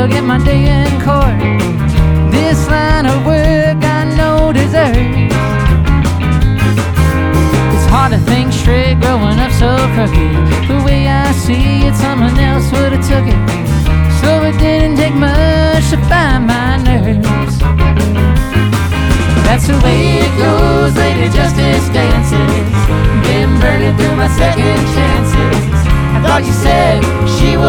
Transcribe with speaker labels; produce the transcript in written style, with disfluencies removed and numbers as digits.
Speaker 1: I'll get my day in court. This line of work I know deserves. It's hard to think straight growing up so crooked. The way I see it, someone else would have took it. So it didn't take much to find my nerves. That's the way it goes, Lady Justice dances. Been burning through my second chances. I thought you said she was